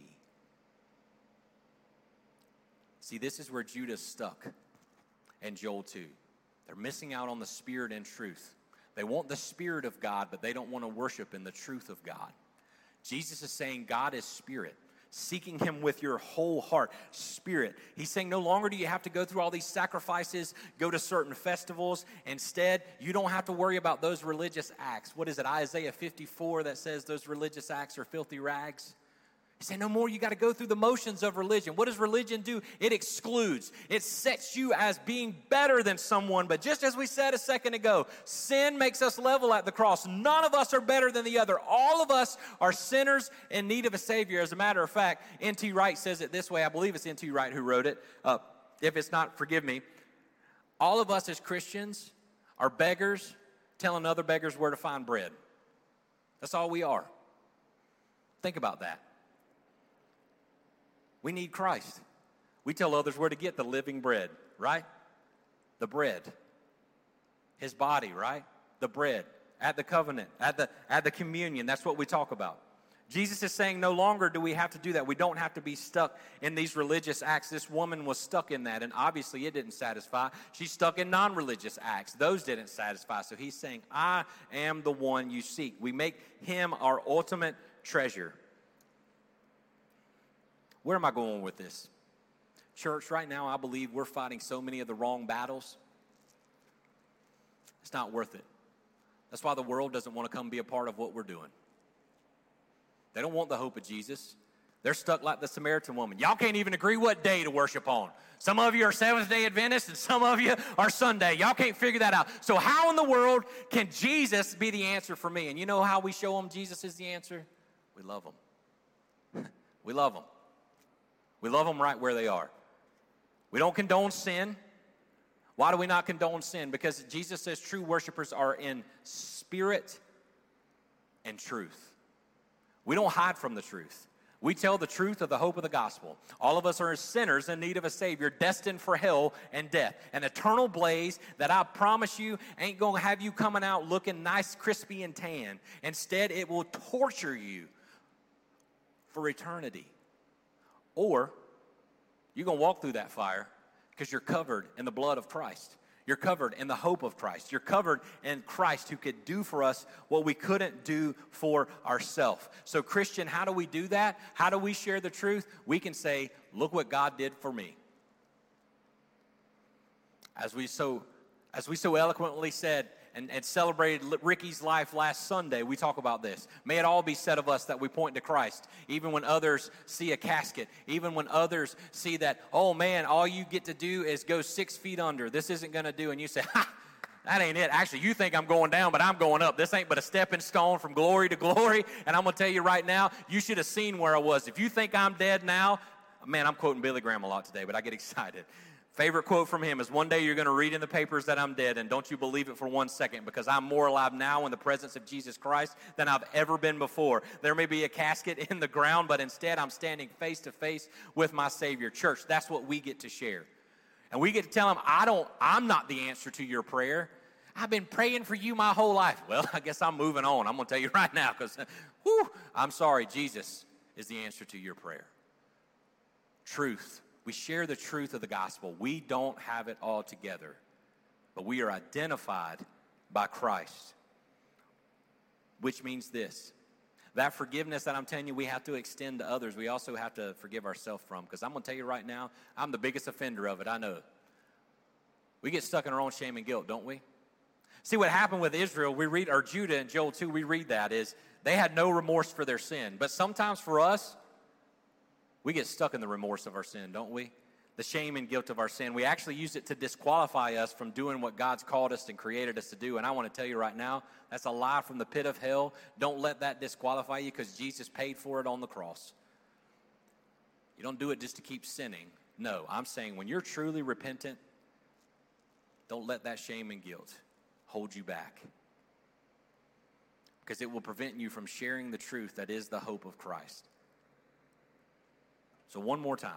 See, this is where Judah's stuck in Joel two. They're missing out on the spirit and truth. They want the spirit of God, but they don't want to worship in the truth of God. Jesus is saying God is spirit. Seeking him with your whole heart, spirit. He's saying no longer do you have to go through all these sacrifices, go to certain festivals. Instead, you don't have to worry about those religious acts. What is it, Isaiah fifty-four that says those religious acts are filthy rags? He's saying no more you got to go through the motions of religion. What does religion do? It excludes. It sets you as being better than someone. But just as we said a second ago, sin makes us level at the cross. None of us are better than the other. All of us are sinners in need of a Savior. As a matter of fact, N T Wright says it this way. I believe it's N T Wright who wrote it. Uh, if it's not, forgive me. All of us as Christians are beggars telling other beggars where to find bread. That's all we are. Think about that. We need Christ. We tell others where to get the living bread, right? The bread. His body, right? The bread. At the covenant, at the, at the communion. That's what we talk about. Jesus is saying no longer do we have to do that. We don't have to be stuck in these religious acts. This woman was stuck in that, and obviously it didn't satisfy. She's stuck in non-religious acts. Those didn't satisfy. So he's saying, I am the one you seek. We make him our ultimate treasure. Where am I going with this? Church, right now, I believe we're fighting so many of the wrong battles. It's not worth it. That's why the world doesn't want to come be a part of what we're doing. They don't want the hope of Jesus. They're stuck like the Samaritan woman. Y'all can't even agree what day to worship on. Some of you are Seventh-day Adventists and some of you are Sunday. Y'all can't figure that out. So how in the world can Jesus be the answer for me? And you know how we show them Jesus is the answer? We love them. We love them. We love them right where they are. We don't condone sin. Why do we not condone sin? Because Jesus says true worshipers are in spirit and truth. We don't hide from the truth. We tell the truth of the hope of the gospel. All of us are sinners in need of a Savior, destined for hell and death. An eternal blaze that I promise you ain't going to have you coming out looking nice, crispy, and tan. Instead, it will torture you for eternity. Or you're going to walk through that fire because you're covered in the blood of Christ. You're covered in the hope of Christ. You're covered in Christ who could do for us what we couldn't do for ourselves. So Christian, how do we do that? How do we share the truth? We can say, look what God did for me. As we so, as we so eloquently said and, and celebrated Ricky's life last Sunday, we talk about this. May it all be said of us that we point to Christ, even when others see a casket, even when others see that, oh man, all you get to do is go six feet under. This isn't going to do. And you say, ha, that ain't it. Actually, you think I'm going down, but I'm going up. This ain't but a stepping stone from glory to glory. And I'm going to tell you right now, you should have seen where I was. If you think I'm dead now, man, I'm quoting Billy Graham a lot today, but I get excited. Favorite quote from him is, one day you're going to read in the papers that I'm dead, and don't you believe it for one second, because I'm more alive now in the presence of Jesus Christ than I've ever been before. There may be a casket in the ground, but instead I'm standing face to face with my Savior. Church, that's what we get to share. And we get to tell him, I don't, I'm not the answer to your prayer. I've been praying for you my whole life. Well, I guess I'm moving on. I'm going to tell you right now, because, whew, I'm sorry, Jesus is the answer to your prayer. Truth. We share the truth of the gospel. We don't have it all together, but we are identified by Christ, which means this. That forgiveness that I'm telling you we have to extend to others, we also have to forgive ourselves from, because I'm going to tell you right now, I'm the biggest offender of it. I know. We get stuck in our own shame and guilt, don't we? See, what happened with Israel, we read, or Judah in Joel two, we read that, is they had no remorse for their sin. But sometimes for us, we get stuck in the remorse of our sin, don't we? The shame and guilt of our sin. We actually use it to disqualify us from doing what God's called us and created us to do. And I want to tell you right now, that's a lie from the pit of hell. Don't let that disqualify you, because Jesus paid for it on the cross. You don't do it just to keep sinning. No, I'm saying when you're truly repentant, don't let that shame and guilt hold you back, because it will prevent you from sharing the truth that is the hope of Christ. So one more time.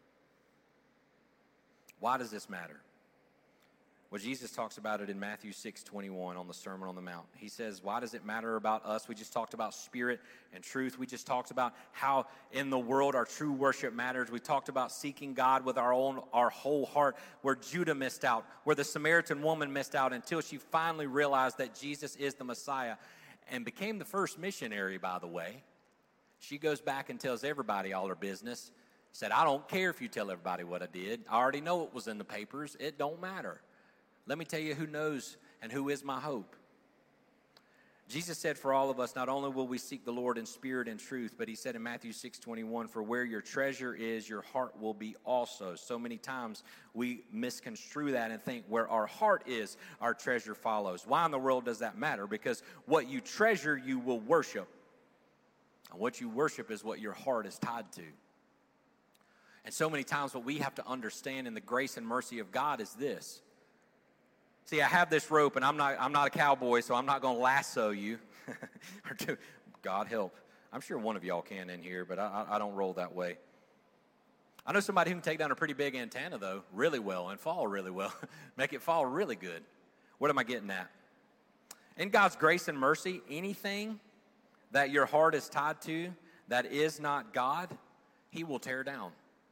Why does this matter? Well, Jesus talks about it in Matthew six twenty-one on the Sermon on the Mount. He says, why does it matter about us? We just talked about spirit and truth. We just talked about how in the world our true worship matters. We talked about seeking God with our own, our whole heart, where Judah missed out, where the Samaritan woman missed out until she finally realized that Jesus is the Messiah and became the first missionary, by the way. She goes back and tells everybody all her business. Said, I don't care if you tell everybody what I did. I already know it was in the papers. It don't matter. Let me tell you who knows and who is my hope. Jesus said for all of us, not only will we seek the Lord in spirit and truth, but he said in Matthew six twenty-one, for where your treasure is, your heart will be also. So many times we misconstrue that and think where our heart is, our treasure follows. Why in the world does that matter? Because what you treasure, you will worship. And what you worship is what your heart is tied to. And so many times what we have to understand in the grace and mercy of God is this. See, I have this rope, and I'm not I'm not a cowboy, so I'm not going to lasso you. or do, God help. I'm sure one of y'all can in here, but I, I don't roll that way. I know somebody who can take down a pretty big antenna, though, really well and fall really well. Make it fall really good. What am I getting at? In God's grace and mercy, anything that your heart is tied to that is not God, he will tear down.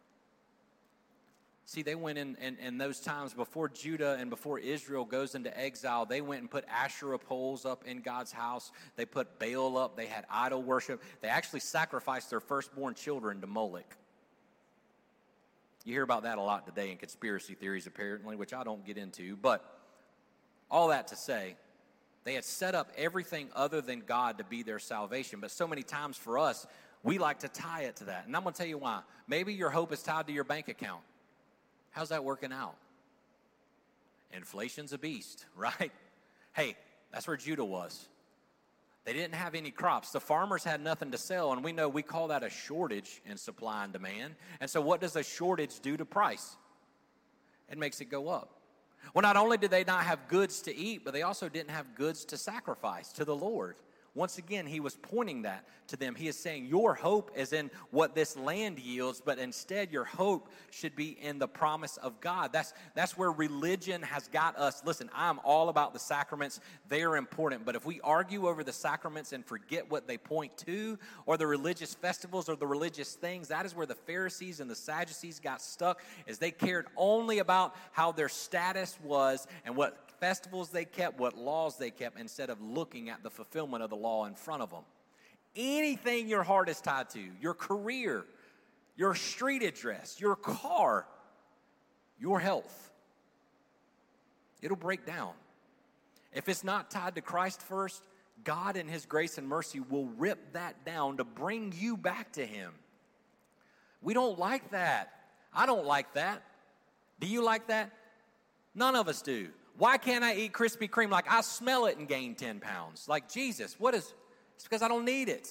See, they went in, in, in those times before Judah and before Israel goes into exile, they went and put Asherah poles up in God's house. They put Baal up. They had idol worship. They actually sacrificed their firstborn children to Molech. You hear about that a lot today in conspiracy theories, apparently, which I don't get into. But all that to say, they had set up everything other than God to be their salvation. But so many times for us, we like to tie it to that. And I'm going to tell you why. Maybe your hope is tied to your bank account. How's that working out? Inflation's a beast, right? Hey, that's where Judah was. They didn't have any crops. The farmers had nothing to sell, and we know we call that a shortage in supply and demand. And so what does a shortage do to price? It makes it go up. Well, not only did they not have goods to eat, but they also didn't have goods to sacrifice to the Lord. once again, he was pointing that to them. He is saying your hope is in what this land yields, but instead your hope should be in the promise of God. That's, that's where religion has got us. Listen, I'm all about the sacraments. They are important. But if we argue over the sacraments and forget what they point to, or the religious festivals or the religious things, that is where the Pharisees and the Sadducees got stuck, is they cared only about how their status was and what festivals they kept, what laws they kept, instead of looking at the fulfillment of the law in front of them. Anything your heart is tied to, your career, your street address, your car, your health, it'll break down. If it's not tied to Christ first, God in his grace and mercy will rip that down to bring you back to him. We don't like that. I don't like that. Do you like that? None of us do. Why can't I eat Krispy Kreme? Like, I smell it and gain ten pounds. Like, Jesus, what is, it's because I don't need it.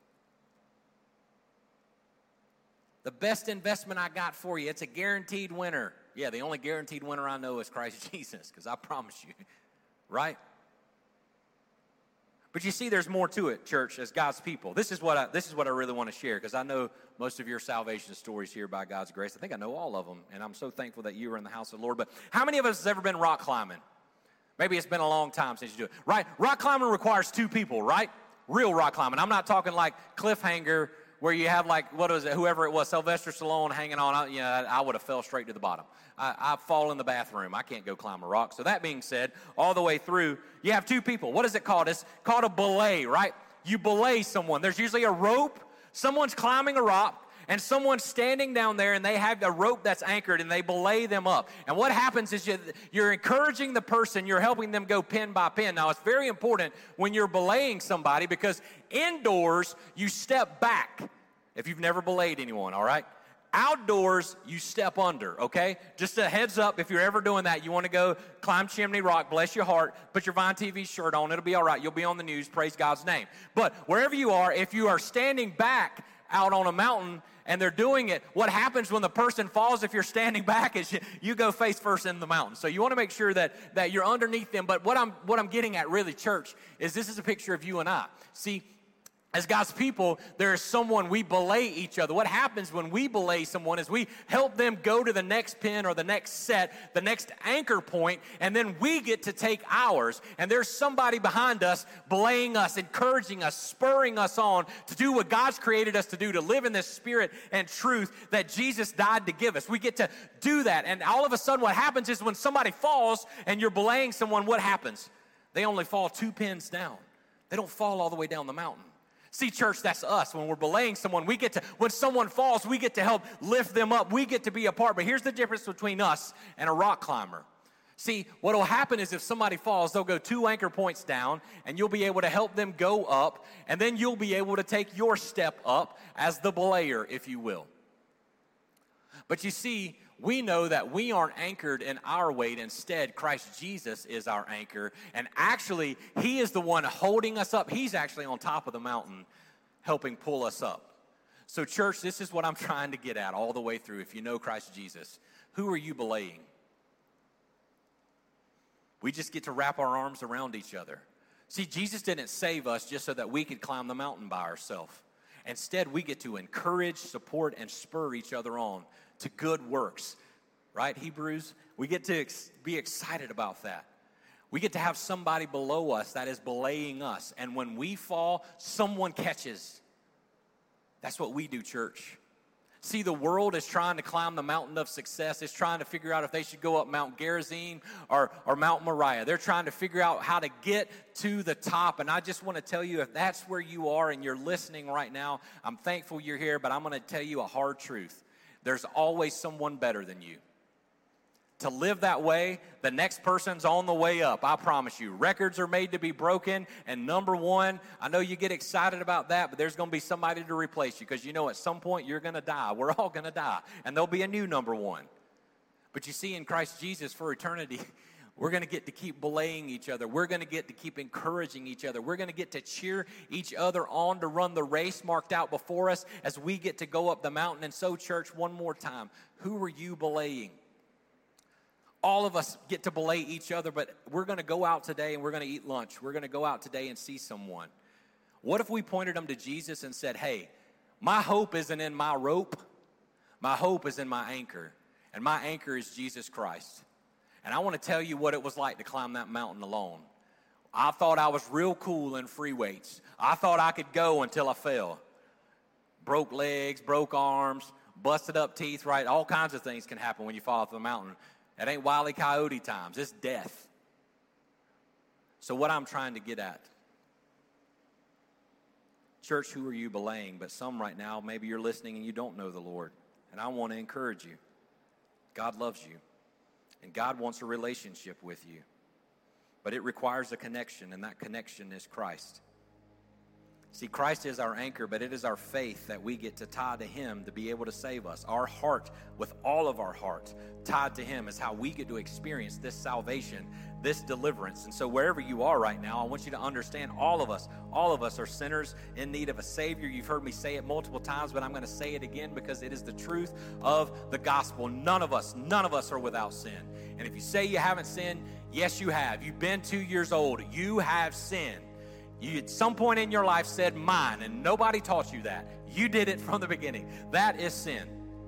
The best investment I got for you, it's a guaranteed winner. Yeah, the only guaranteed winner I know is Christ Jesus, because I promise you, right? But you see, there's more to it, church, as God's people. This is what I, this is what I really want to share, because I know most of your salvation stories here by God's grace. I think I know all of them, and I'm so thankful that you are in the house of the Lord. But how many of us has ever been rock climbing? Maybe it's been a long time since you do it, right? Rock climbing requires two people, right? Real rock climbing. I'm not talking like cliffhanger where you have like, what was it, whoever it was, Sylvester Stallone hanging on. I, you know, I would have fell straight to the bottom. I, I fall in the bathroom. I can't go climb a rock. So that being said, all the way through, you have two people. What is it called? It's called a belay, right? You belay someone. There's usually a rope. Someone's climbing a rock, and someone's standing down there, and they have a rope that's anchored, and they belay them up. And what happens is you, you're encouraging the person. You're helping them go pin by pin. Now, it's very important when you're belaying somebody, because indoors, you step back if you've never belayed anyone, all right? Outdoors, you step under, okay? Just a heads up, if you're ever doing that, you want to go climb Chimney Rock, bless your heart, put your Vine T V shirt on, it'll be all right. You'll be on the news, praise God's name. But wherever you are, if you are standing back out on a mountain and they're doing it, what happens when the person falls if you're standing back is you, you go face first in the mountain. So you want to make sure that, that you're underneath them. But what I'm, what I'm getting at really, church, is this is a picture of you and I. See, as God's people, there is someone we belay each other. What happens when we belay someone is we help them go to the next pin or the next set, the next anchor point, and then we get to take ours. And there's somebody behind us belaying us, encouraging us, spurring us on to do what God's created us to do, to live in this spirit and truth that Jesus died to give us. We get to do that. And all of a sudden what happens is when somebody falls and you're belaying someone, what happens? They only fall two pins down. They don't fall all the way down the mountain. See, church, that's us. When we're belaying someone, we get to, when someone falls, we get to help lift them up. We get to be a part. But here's the difference between us and a rock climber. See, what will happen is if somebody falls, they'll go two anchor points down, and you'll be able to help them go up, and then you'll be able to take your step up as the belayer, if you will. But you see, we know that we aren't anchored in our weight. Instead, Christ Jesus is our anchor. And actually, he is the one holding us up. He's actually on top of the mountain helping pull us up. So, church, this is what I'm trying to get at all the way through. If you know Christ Jesus, who are you belaying? We just get to wrap our arms around each other. See, Jesus didn't save us just so that we could climb the mountain by ourselves. Instead, we get to encourage, support, and spur each other on to good works, right, Hebrews? We get to ex- be excited about that. We get to have somebody below us that is belaying us. And when we fall, someone catches. That's what we do, church. See, the world is trying to climb the mountain of success. It's trying to figure out if they should go up Mount Gerizim or, or Mount Moriah. They're trying to figure out how to get to the top. And I just want to tell you, if that's where you are and you're listening right now, I'm thankful you're here, but I'm going to tell you a hard truth. There's always someone better than you. To live that way, the next person's on the way up, I promise you. Records are made to be broken, and number one, I know you get excited about that, but there's going to be somebody to replace you, because you know at some point you're going to die. We're all going to die, and there'll be a new number one. But you see, in Christ Jesus for eternity, we're going to get to keep belaying each other. We're going to get to keep encouraging each other. We're going to get to cheer each other on to run the race marked out before us as we get to go up the mountain. And so, church, one more time, who are you belaying? All of us get to belay each other, but we're going to go out today and we're going to eat lunch. We're going to go out today and see someone. What if we pointed them to Jesus and said, hey, my hope isn't in my rope. My hope is in my anchor. And my anchor is Jesus Christ. And I want to tell you what it was like to climb that mountain alone. I thought I was real cool in free weights. I thought I could go until I fell. Broke legs, broke arms, busted up teeth, right? All kinds of things can happen when you fall off the mountain. It ain't Wile E. Coyote times. It's death. So what I'm trying to get at, church, who are you belaying? But some right now, maybe you're listening and you don't know the Lord. And I want to encourage you. God loves you. And God wants a relationship with you. But it requires a connection, and that connection is Christ. See, Christ is our anchor, but it is our faith that we get to tie to Him to be able to save us. Our heart, with all of our heart, tied to Him is how we get to experience this salvation, this deliverance. And so wherever you are right now, I want you to understand all of us, all of us are sinners in need of a Savior. You've heard me say it multiple times, but I'm going to say it again because it is the truth of the gospel. None of us, none of us are without sin. And if you say you haven't sinned, yes, you have. You've been two years old. You have sinned. You at some point in your life said mine, and nobody taught you that. You did it from the beginning. That is sin.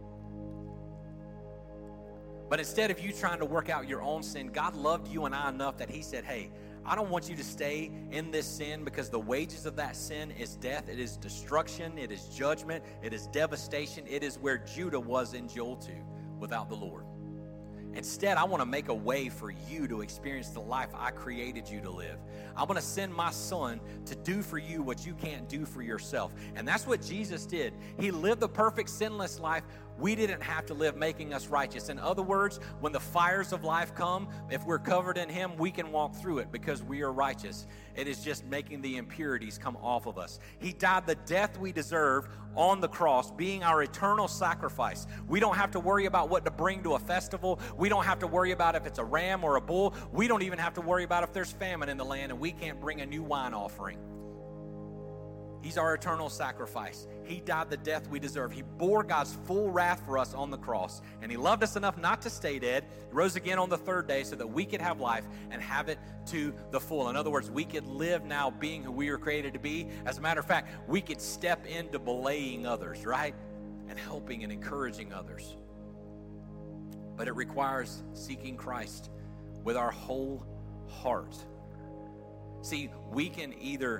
But instead of you trying to work out your own sin, God loved you and I enough that He said, hey, I don't want you to stay in this sin because the wages of that sin is death. It is destruction. It is judgment. It is devastation. It is where Judah was in Joel two without the Lord. Instead, I want to make a way for you to experience the life I created you to live. I'm going to send my Son to do for you what you can't do for yourself. And that's what Jesus did. He lived the perfect, sinless life. We didn't have to live, making us righteous. In other words, when the fires of life come, if we're covered in Him, we can walk through it because we are righteous. It is just making the impurities come off of us. He died the death we deserve on the cross, being our eternal sacrifice. We don't have to worry about what to bring to a festival. We don't have to worry about if it's a ram or a bull. We don't even have to worry about if there's famine in the land and we can't bring a new wine offering. He's our eternal sacrifice. He died the death we deserve. He bore God's full wrath for us on the cross. And He loved us enough not to stay dead. He rose again on the third day so that we could have life and have it to the full. In other words, we could live now being who we were created to be. As a matter of fact, we could step into belaying others, right? And helping and encouraging others. But it requires seeking Christ with our whole heart. See, we can either...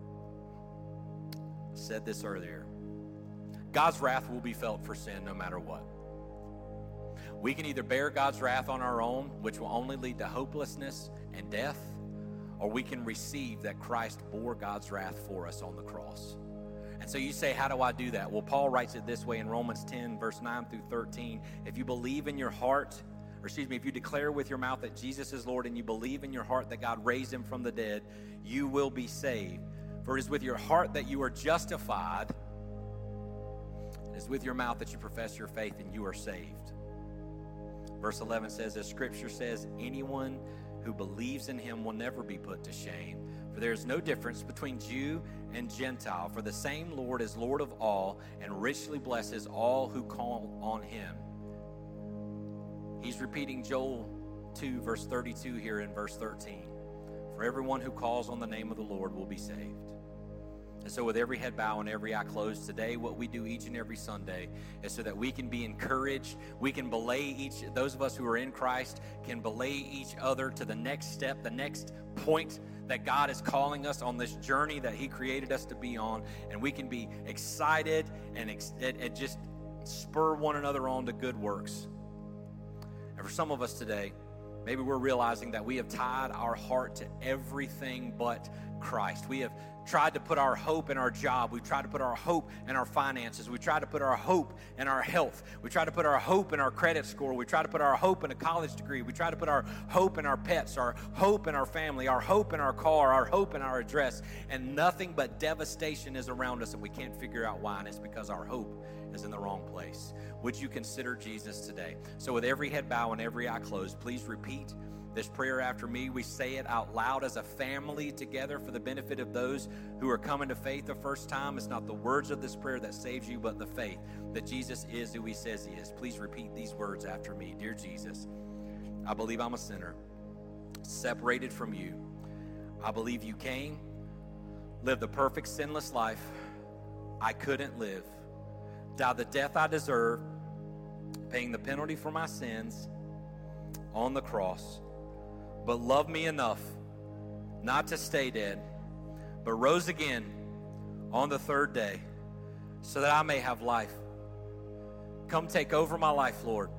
said this earlier. God's wrath will be felt for sin no matter what. We can either bear God's wrath on our own, which will only lead to hopelessness and death, or we can receive that Christ bore God's wrath for us on the cross. And so you say, how do I do that? Well, Paul writes it this way in Romans ten, verse nine through thirteen. If you believe in your heart, or excuse me, if you declare with your mouth that Jesus is Lord and you believe in your heart that God raised Him from the dead, you will be saved. For it is with your heart that you are justified. It is with your mouth that you profess your faith and you are saved. Verse eleven says, as Scripture says, anyone who believes in Him will never be put to shame. For there is no difference between Jew and Gentile. For the same Lord is Lord of all and richly blesses all who call on Him. He's repeating Joel two, verse thirty-two here in verse thirteen. For everyone who calls on the name of the Lord will be saved. And so with every head bowed and every eye closed today, what we do each and every Sunday is so that we can be encouraged. We can belay each, those of us who are in Christ can belay each other to the next step, the next point that God is calling us on this journey that He created us to be on. And we can be excited and, ex- and just spur one another on to good works. And for some of us today, maybe we're realizing that we have tied our heart to everything but Christ. We have tried to put our hope in our job. We've tried to put our hope in our finances. We tried to put our hope in our health. We tried to put our hope in our credit score. We tried to put our hope in a college degree. We tried to put our hope in our pets, our hope in our family, our hope in our car, our hope in our address. And nothing but devastation is around us, and we can't figure out why, and it's because our hope is in the wrong place. Would you consider Jesus today? So with every head bowed and every eye closed, please repeat this prayer after me. We say it out loud as a family together for the benefit of those who are coming to faith the first time. It's not the words of this prayer that saves you, but the faith that Jesus is who He says He is. Please repeat these words after me. Dear Jesus, I believe I'm a sinner, separated from You. I believe You came, lived the perfect sinless life I couldn't live, died the death I deserve, paying the penalty for my sins on the cross, but loved me enough not to stay dead, but rose again on the third day so that I may have life. Come take over my life, Lord.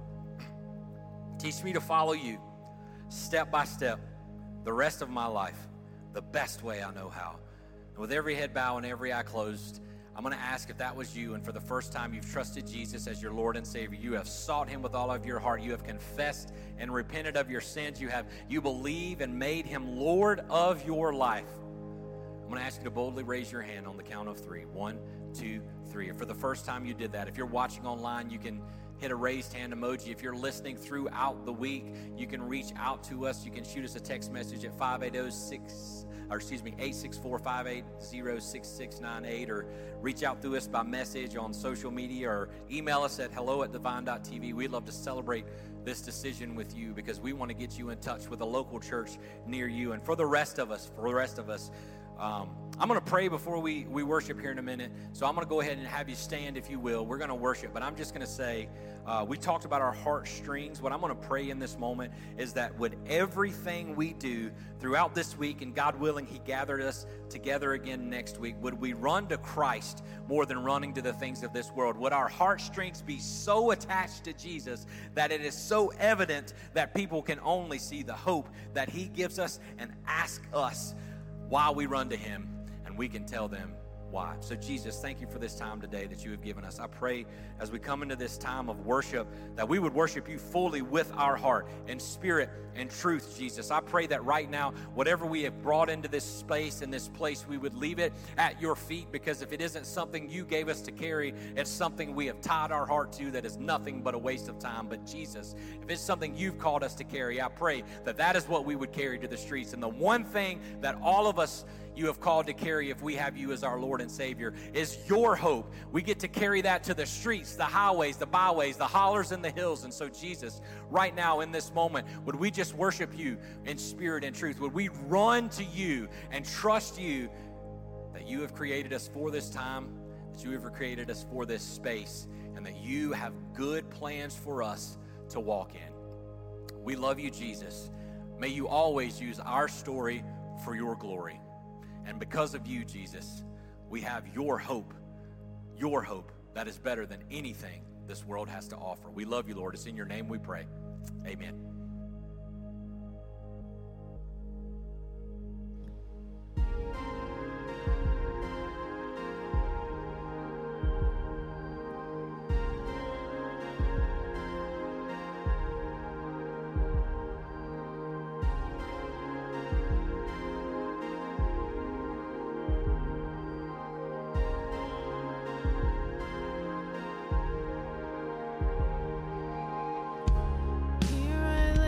Teach me to follow you step by step the rest of my life the best way I know how. And with every head bowed and every eye closed, I'm going to ask if that was you and for the first time you've trusted Jesus as your Lord and Savior. You have sought him with all of your heart. You have confessed and repented of your sins. You have you believe and made him Lord of your life. I'm going to ask you to boldly raise your hand on the count of three. One, two, three. If for the first time you did that, if you're watching online, you can hit a raised hand emoji. If you're listening throughout the week, you can reach out to us. You can shoot us a text message at five eight zero six, or excuse me, eight six four, five eight zero, six six nine eight, or reach out to us by message on social media, or email us at hello at divine dot t v. We'd love to celebrate this decision with you because we want to get you in touch with a local church near you. And for the rest of us, for the rest of us, Um, I'm going to pray before we, we worship here in a minute. So I'm going to go ahead and have you stand if you will. We're going to worship, but I'm just going to say, uh, we talked about our heartstrings. What I'm going to pray in this moment is that with everything we do throughout this week, and God willing, he gathered us together again next week, would we run to Christ more than running to the things of this world? Would our heartstrings be so attached to Jesus that it is so evident that people can only see the hope that he gives us and ask us while we run to him, and we can tell them why. So Jesus, thank you for this time today that you have given us. I pray as we come into this time of worship that we would worship you fully with our heart in spirit and truth, Jesus. I pray that right now, whatever we have brought into this space and this place, we would leave it at your feet, because if it isn't something you gave us to carry, it's something we have tied our heart to that is nothing but a waste of time. But Jesus, if it's something you've called us to carry, I pray that that is what we would carry to the streets. And the one thing that all of us you have called to carry, if we have you as our Lord and Savior, is your hope. We get to carry that to the streets, the highways, the byways, the hollers and the hills. And so Jesus, right now in this moment, would we just worship you in spirit and truth? Would we run to you and trust you that you have created us for this time, that you have created us for this space, and that you have good plans for us to walk in. We love you, Jesus. May you always use our story for your glory. And because of you, Jesus, we have your hope, your hope that is better than anything this world has to offer. We love you, Lord. It's in your name we pray. Amen. Here I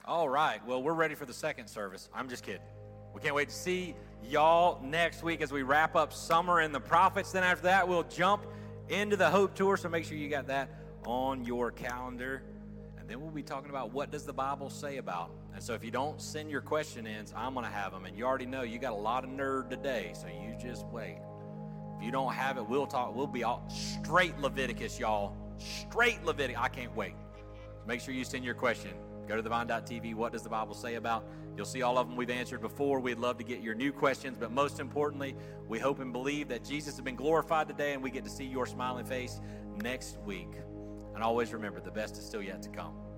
All right. Well, we're ready for the second service. I'm just kidding. We can't wait to see y'all next week as we wrap up Summer in the Prophets. Then after that, we'll jump into the Hope Tour, so make sure you got that on your calendar. And then we'll be talking about what does the Bible say about. And so if you don't send your question ins, I'm going to have them. And you already know you got a lot of nerd today, so you just wait. If you don't have it, we'll talk. We'll be all straight Leviticus, y'all. Straight Leviticus. I can't wait. So make sure you send your question. Go to the vine dot t v. What does the Bible say about? You'll see all of them we've answered before. We'd love to get your new questions, but most importantly, we hope and believe that Jesus has been glorified today, and we get to see your smiling face next week. And always remember, the best is still yet to come.